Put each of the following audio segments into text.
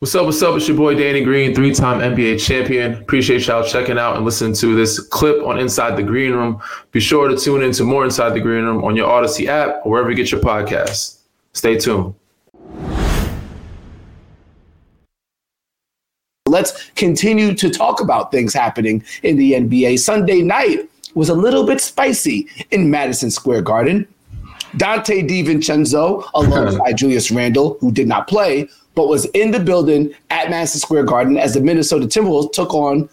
What's up? What's up? It's your boy Danny Green, 3-time NBA champion. Appreciate y'all checking out and listening to this clip on Inside the Green Room. Be sure to tune in to more Inside the Green Room on your Odyssey app or wherever you get your podcasts. Stay tuned. Let's continue to talk about things happening in the NBA. Sunday night was a little bit spicy in Madison Square Garden. Donte DiVincenzo, alongside Julius Randle, who did not play, but was in the building at Madison Square Garden as the Minnesota Timberwolves took on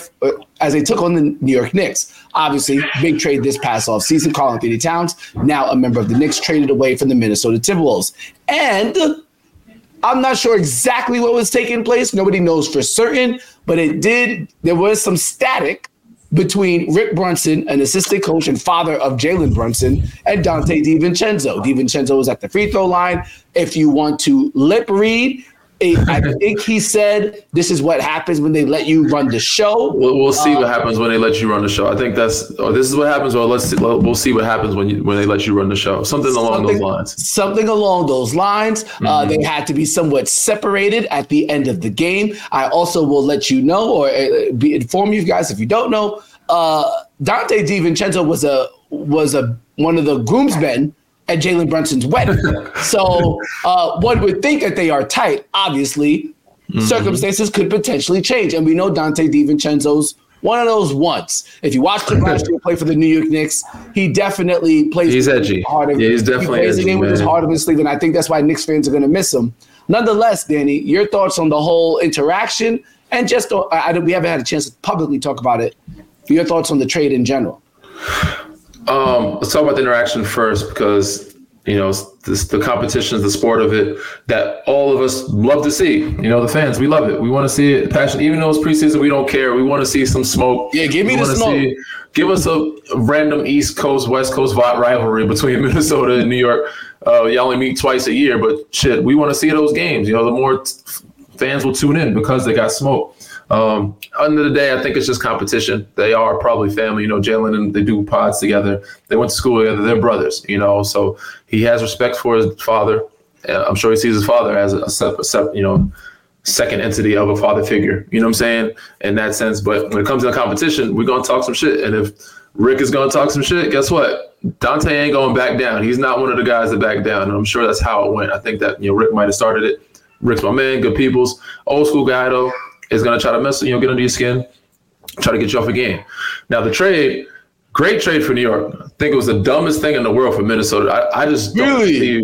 the New York Knicks. Obviously, big trade this past offseason. Karl-Anthony Towns, now a member of the Knicks, traded away from the Minnesota Timberwolves. And I'm not sure exactly what was taking place. Nobody knows for certain, but there was some static between Rick Brunson, an assistant coach and father of Jalen Brunson, and Donte DiVincenzo. DiVincenzo was at the free throw line. If you want to lip read, I think he said, this is what happens when they let you run the show. We'll see what happens when they let you run the show. I think this is what happens. Well, we'll see what happens when they let you run the show. Something along those lines. Something along those lines. They had to be somewhat separated at the end of the game. I also will let you know, or inform you guys if you don't know, Donte DiVincenzo was one of the groomsmen at Jalen Brunson's wedding. So one would think that they are tight. Obviously, circumstances could potentially change. And we know Donte DiVincenzo's one of those once. If you watched him last year play for the New York Knicks, he definitely plays. He's edgy. He's definitely edgy. He plays the game with his heart of his sleeve, and I think that's why Knicks fans are going to miss him. Nonetheless, Danny, your thoughts on the whole interaction, and just we haven't had a chance to publicly talk about it. Your thoughts on the trade in general? Let's talk about the interaction first, because the competition is the sport of it that all of us love to see. The fans, we love it. We want to see it passion. Even though it's preseason, we don't care. We want to see some smoke. Yeah, give me the smoke. Give us a random East Coast, West Coast rivalry between Minnesota and New York. You only meet twice a year, but shit, we want to see those games. The more fans will tune in because they got smoke. End of the day, I think it's just competition. They are probably family. Jalen and they do pods together. They went to school together. They're brothers. So he has respect for his father. I'm sure he sees his father as a second entity of a father figure. You know what I'm saying? In that sense. But when it comes to the competition, we're gonna talk some shit. And if Rick is gonna talk some shit, guess what? Donte ain't going back down. He's not one of the guys that back down. And I'm sure that's how it went. I think that Rick might have started it. Rick's my man. Good peoples. Old school guy though. Is going to try to get under your skin, try to get you off a game. Now, the trade, great trade for New York. I think it was the dumbest thing in the world for Minnesota. I just don't see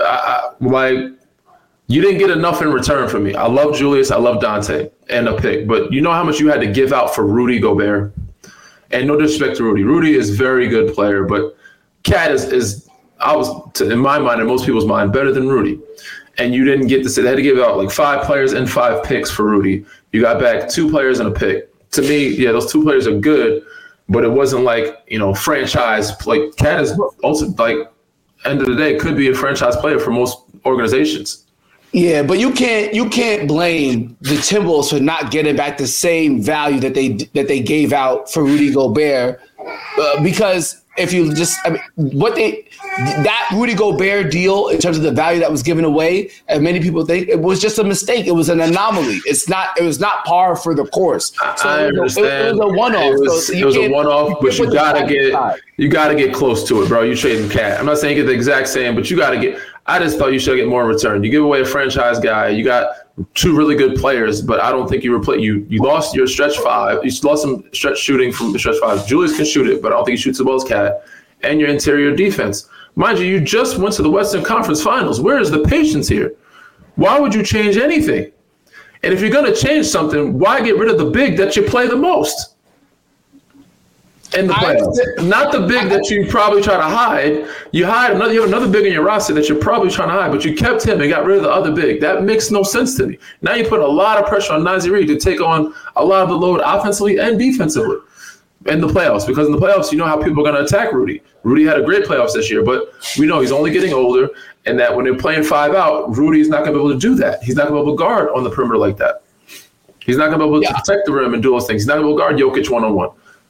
you didn't get enough in return from me. I love Julius. I love Donte and a pick. But you know how much you had to give out for Rudy Gobert? And no disrespect to Rudy. Rudy is a very good player, but Cat is in my mind and most people's mind, better than Rudy. And you didn't get this. They had to give out like 5 players and 5 picks for Rudy. You got back 2 players and a pick. To me, yeah, those 2 players are good, but it wasn't like, franchise. Like Cat is also like, end of the day, could be a franchise player for most organizations. Yeah, but you can't blame the Timberwolves for not getting back the same value that they gave out for Rudy Gobert, because if you just, that Rudy Gobert deal in terms of the value that was given away, and many people think it was just a mistake. It was an anomaly. It was not par for the course. So I understand. It was a one-off. It was a one-off, but you gotta get close to it, bro. You trading Cat. I'm not saying get the exact same, but you gotta get. I just thought you should get more in return. You give away a franchise guy. You got 2 really good players, but I don't think you lost your stretch 5. You lost some stretch shooting from the stretch 5. Julius can shoot it, but I don't think he shoots as well as Cat. And your interior defense. Mind you just went to the Western Conference Finals. Where is the patience here? Why would you change anything? And if you're going to change something, why get rid of the big that you play the most in the playoffs? Not the big that you probably try to hide. You have another big in your roster that you're probably trying to hide, but you kept him and got rid of the other big. That makes no sense to me. Now you put a lot of pressure on Naz Reid to take on a lot of the load offensively and defensively in the playoffs, because in the playoffs, you know how people are going to attack Rudy. Rudy had a great playoffs this year, but we know he's only getting older, and that when they're playing 5 out, Rudy's not going to be able to do that. He's not going to be able to guard on the perimeter like that. He's not going to be able to protect the rim and do those things. He's not going to be able to guard Jokic one-on-one.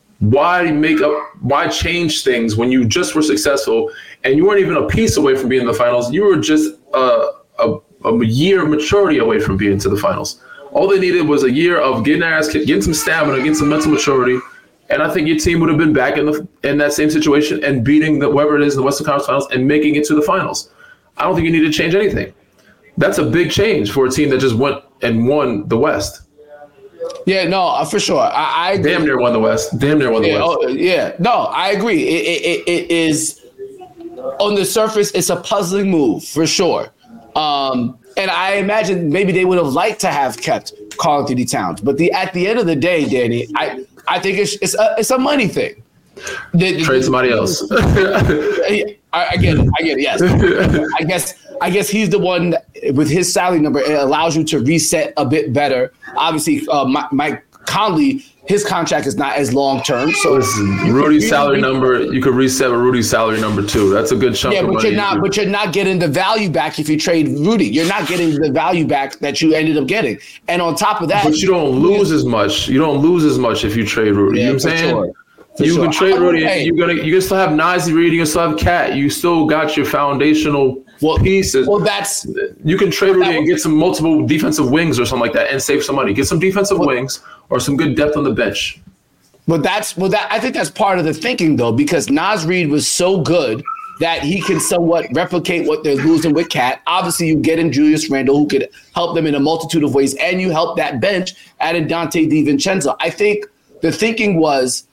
Why change things when you just were successful and you weren't even a piece away from being in the finals? You were just a a year of maturity away from being to the finals. All they needed was a year of getting their ass kicked, getting some stamina, getting some mental maturity, and I think your team would have been back in that same situation and beating whoever it is in the Western Conference Finals and making it to the finals. I don't think you need to change anything. That's a big change for a team that just went and won the West. Yeah, no, for sure. I damn near won the West. West. No, I agree. It is, on the surface, it's a puzzling move for sure. And I imagine maybe they would have liked to have kept Karl-Anthony Towns, but at the end of the day, Danny, I think it's a money thing. Trade somebody else. I get it. Yes. I guess he's the one that, with his salary number, it allows you to reset a bit better. Obviously, Mike Conley, his contract is not as long term. So Rudy's salary number, you could reset with Rudy's salary number too. That's a good chunk of money. But you're not getting the value back if you trade Rudy. You're not getting the value back that you ended up getting. And on top of that, but you don't lose as much. You don't lose as much if you trade Rudy. You know what I'm saying? Sure. You can trade Rudy. You can still have Nazi Reed. You can still have Cat. You still got your foundational pieces. Well, you can trade Rudy and get some multiple defensive wings or something like that and save some money. Get some defensive wings or some good depth on the bench. But I think that's part of the thinking though, because Naz Reid was so good that he can somewhat replicate what they're losing with Cat. Obviously, you get in Julius Randle, who could help them in a multitude of ways, and you help that bench, adding Donte DiVincenzo. I think the thinking was,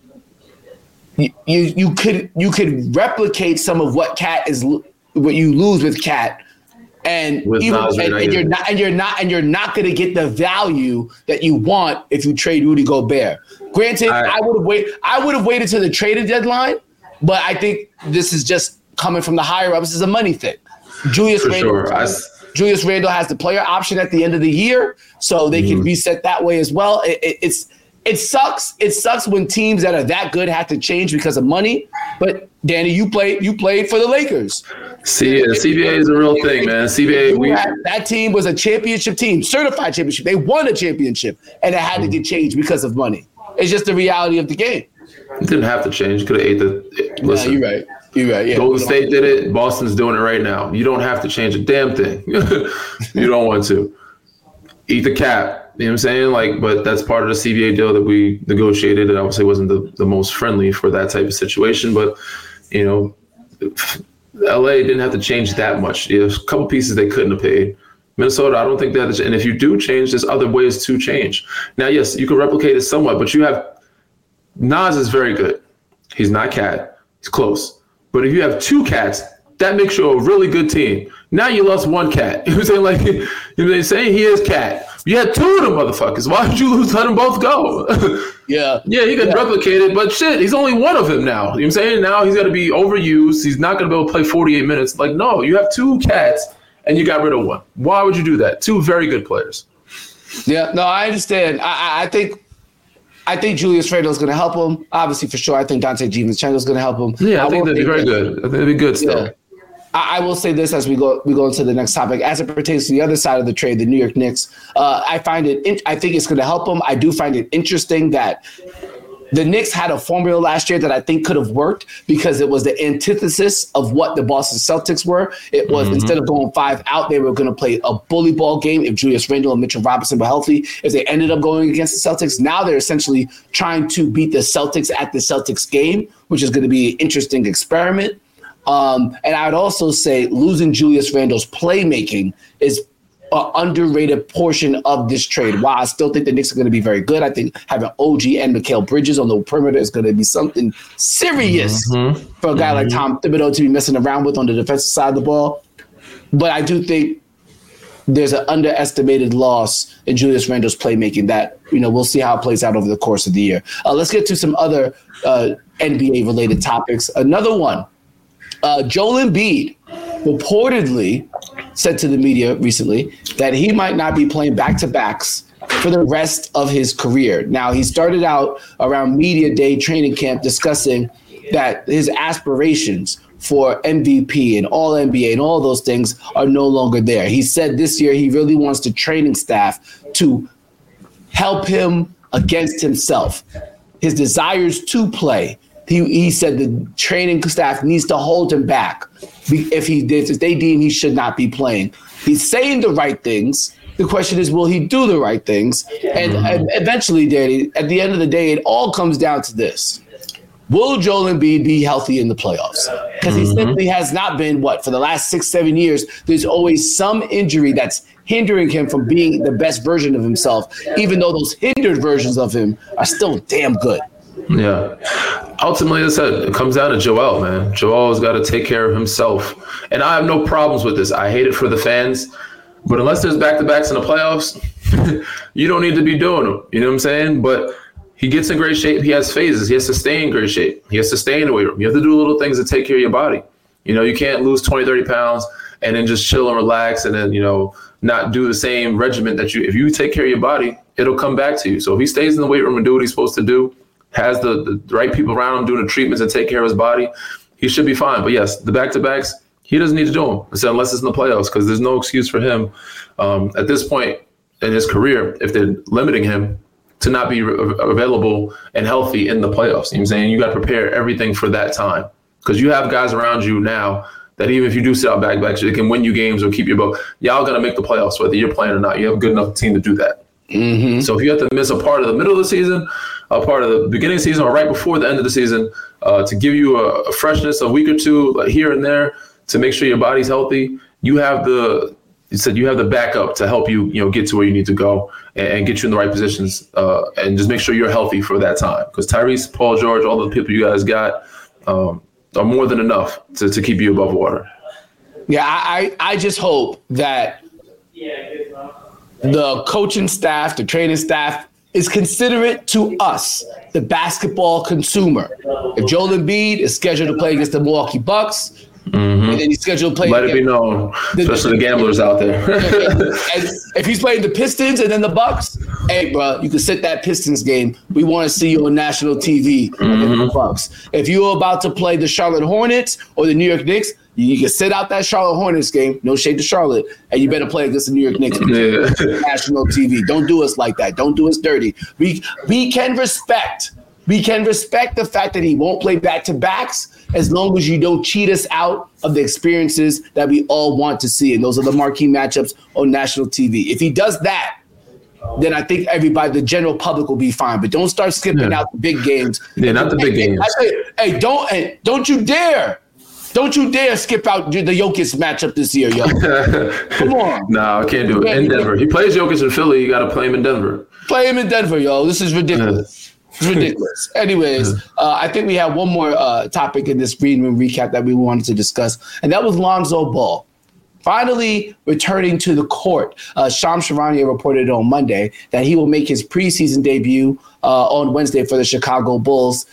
you could replicate some of what what you lose with Cat, and you're not going to get the value that you want if you trade Rudy Gobert. Granted, I would have waited till the trade deadline, but I think this is just coming from the higher ups. This is a money thing. Julius Randle has the player option at the end of the year, so they can reset that way as well. It sucks. It sucks when teams that are that good have to change because of money. But Danny, you played for the Lakers. CBA is a real thing, man. That team was a championship team, certified championship. They won a championship, and it had to get changed because of money. It's just the reality of the game. It didn't have to change. Could have ate the. Listen, you're right. Yeah. Golden State did it. Boston's doing it right now. You don't have to change a damn thing. You don't want to. Eat the cap. You know what I'm saying? But that's part of the CBA deal that we negotiated. And I would say wasn't the most friendly for that type of situation. But, LA didn't have to change that much. There's a couple pieces they couldn't have paid. Minnesota, I don't think that. And if you do change, there's other ways to change. Now, yes, you can replicate it somewhat, but you have Nas is very good. He's not Cat. He's close. But if you have two Cats, that makes you a really good team. Now you lost one Cat. You know what I'm saying? They're saying he is Cat. You had two of them motherfuckers. Why would you let them both go? Yeah, he can replicate it, but shit, he's only one of him now. You know what I'm saying? Now he's got to be overused. He's not going to be able to play 48 minutes. No, you have two Cats and you got rid of one. Why would you do that? Two very good players. Yeah, no, I understand. I think Julius Randle is going to help him. Obviously, for sure. I think Donte DiVincenzo is going to help him. Yeah, I think they'd be very good. I think they'd be good still. Yeah. I will say this as we go into the next topic. As it pertains to the other side of the trade, the New York Knicks, I think it's going to help them. I do find it interesting that the Knicks had a formula last year that I think could have worked because it was the antithesis of what the Boston Celtics were. It was instead of going 5 out, they were going to play a bully ball game if Julius Randle and Mitchell Robinson were healthy. If they ended up going against the Celtics, now they're essentially trying to beat the Celtics at the Celtics game, which is going to be an interesting experiment. And I would also say losing Julius Randle's playmaking is an underrated portion of this trade. While I still think the Knicks are going to be very good, I think having OG and Mikal Bridges on the perimeter is going to be something serious for a guy like Tom Thibodeau to be messing around with on the defensive side of the ball. But I do think there's an underestimated loss in Julius Randle's playmaking that, we'll see how it plays out over the course of the year. Let's get to some other NBA-related topics. Another one. Joel Embiid reportedly said to the media recently that he might not be playing back-to-backs for the rest of his career. Now, he started out around media day training camp discussing that his aspirations for MVP and All-NBA and all those things are no longer there. He said this year he really wants the training staff to help him against himself. His desires to play he said the training staff needs to hold him back if they deem he should not be playing. He's saying the right things. The question is, will he do the right things? And eventually, Danny, at the end of the day, it all comes down to this. Will Joel Embiid be healthy in the playoffs? Because he simply has not been, for the last 6-7 years, there's always some injury that's hindering him from being the best version of himself, even though those hindered versions of him are still damn good. Yeah. Ultimately, as I said, it comes down to Joel, man. Joel has got to take care of himself. And I have no problems with this. I hate it for the fans. But unless there's back-to-backs in the playoffs, you don't need to be doing them. You know what I'm saying? But he gets in great shape. He has phases. He has to stay in great shape. He has to stay in the weight room. You have to do little things to take care of your body. You know, you can't lose 20, 30 pounds and then just chill and relax and then, not do the same regimen if you take care of your body, it'll come back to you. So if he stays in the weight room and do what he's supposed to do, has the right people around him doing the treatments and take care of his body, he should be fine. But yes, the back-to-backs, he doesn't need to do them unless it's in the playoffs, because there's no excuse for him at this point in his career, if they're limiting him, to not be available and healthy in the playoffs. You know what I'm saying? You got to prepare everything for that time, because you have guys around you now that even if you do sit out back-to-backs, they can win you games or keep you above. Y'all going to make the playoffs, whether you're playing or not. You have a good enough team to do that. Mm-hmm. So if you have to miss a part of the middle of the season, a part of the beginning of the season, or right before the end of the season, to give you a freshness, a week or two here and there, to make sure your body's healthy, you have the backup to help you, get to where you need to go and get you in the right positions, and just make sure you're healthy for that time. Because Tyrese, Paul George, all the people you guys got are more than enough to keep you above water. Yeah, I just hope that the coaching staff, the training staff, is considerate to us, the basketball consumer. If Joel Embiid is scheduled to play against the Milwaukee Bucks, and then he's scheduled to play. Let it be known, especially the gamblers out there. And if he's playing the Pistons and then the Bucks, hey, bro, you can sit that Pistons game. We want to see you on national TV against the Bucks. If you're about to play the Charlotte Hornets or the New York Knicks, you can sit out that Charlotte Hornets game. No shade to Charlotte, and you better play against the New York Knicks. National TV. Don't do us like that. Don't do us dirty. We can respect. We can respect the fact that he won't play back-to-backs as long as you don't cheat us out of the experiences that we all want to see. And those are the marquee matchups on national TV. If he does that, then I think the general public will be fine. But don't start skipping out the big games. Yeah, not the big games. Hey, don't you dare. Don't you dare skip out the Jokic matchup this year, yo. Come on. No, I can't do it. In Denver. He plays Jokic in Philly. You got to play him in Denver. Play him in Denver, yo. This is ridiculous. It's ridiculous. Anyways, I think we have one more topic in this Green Room recap that we wanted to discuss, and that was Lonzo Ball. Finally returning to the court. Shams Charania reported on Monday that he will make his preseason debut on Wednesday for the Chicago Bulls.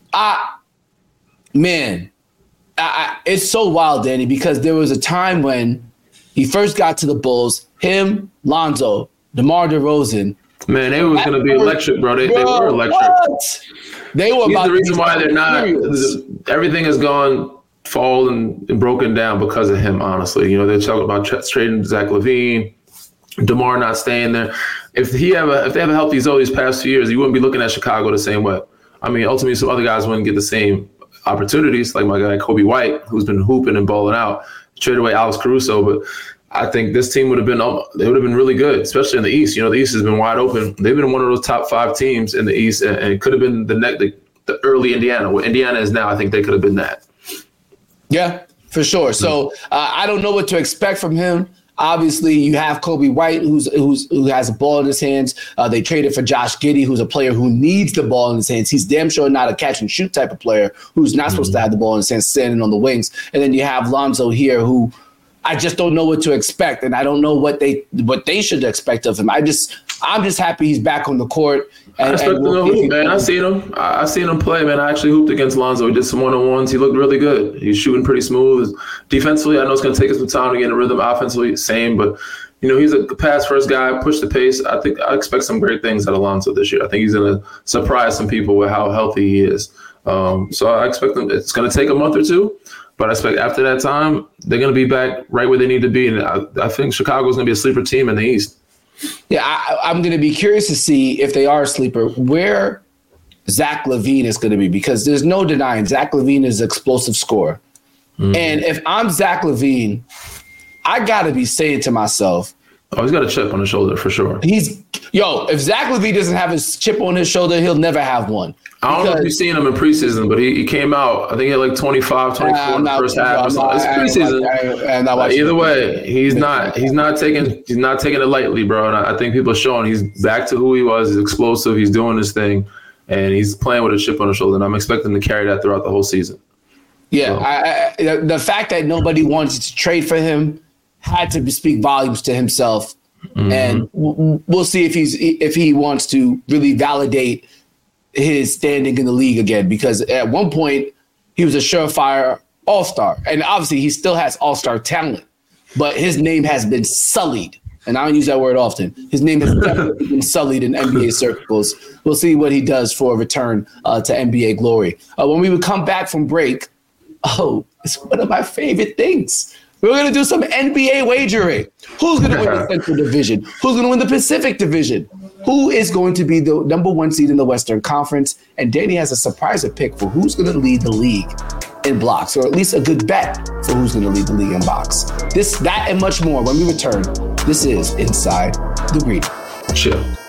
It's so wild, Danny, because there was a time when he first got to the Bulls, him, Lonzo, DeMar DeRozan. Man, they was going to be electric, bro. They were electric. What? They were. He's the reason why they're not. Everything has fallen and broken down because of him, honestly. They're talking about trading Zach LaVine, DeMar not staying there. If they have a healthy Zoe these past few years, you wouldn't be looking at Chicago the same way. I mean, ultimately, some other guys wouldn't get the same opportunities, like my guy Kobe White, who's been hooping and balling out. Traded away Alex Caruso, but I think this team would have been really good, especially in the East. The East has been wide open. They've been one of those top 5 teams in the East, and it could have been the early Indiana. What Indiana is now, I think they could have been that. Yeah, for sure. So I don't know what to expect from him. Obviously, you have Kobe White, who has a ball in his hands. They traded for Josh Giddey, who's a player who needs the ball in his hands. He's damn sure not a catch and shoot type of player who's not supposed to have the ball in his hands, standing on the wings. And then you have Lonzo here, who I just don't know what to expect, and I don't know what they should expect of him. I'm just happy he's back on the court. I expect him to hoop, man. I seen him play, man. I actually hooped against Lonzo. He did some one-on-ones. He looked really good. He's shooting pretty smooth. Defensively, I know it's going to take us some time to get in a rhythm. Offensively, same, but he's a pass-first guy, push the pace. I think I expect some great things out of Lonzo this year. I think he's going to surprise some people with how healthy he is. So I expect them. It's going to take a month or two. But I expect after that time, they're going to be back right where they need to be. And I think Chicago's going to be a sleeper team in the East. Yeah, I'm going to be curious to see if they are a sleeper. Where Zach LaVine is going to be, because there's no denying Zach LaVine is an explosive scorer. And if I'm Zach LaVine, I got to be saying to myself, oh, he's got a chip on his shoulder for sure. If Zach LaVine doesn't have his chip on his shoulder, he'll never have one. I don't know if you've seen him in preseason, but he came out, I think he had like 25, 24 in the first half. It's preseason. Either way, he's not taking it lightly, bro. And I think people are showing he's back to who he was. He's explosive. He's doing his thing, and he's playing with a chip on his shoulder. And I'm expecting to carry that throughout the whole season. Yeah, so. The fact that nobody wanted to trade for him had to speak volumes to himself. And we'll see if he wants to really validate his standing in the league again, because at one point he was a surefire all-star, and obviously he still has all-star talent, but his name has been sullied, and I don't use that word often. His name has definitely been sullied in NBA circles. We'll see what he does for a return to NBA glory. When we would come back from break, it's one of my favorite things. We're going to do some NBA wagering. Who's going to win the Central Division? Who's going to win the Pacific Division? Who is going to be the number one seed in the Western Conference? And Danny has a surprise pick for who's going to lead the league in blocks, or at least a good bet for who's going to lead the league in blocks. This, that, and much more when we return. This is Inside the Green. Chill.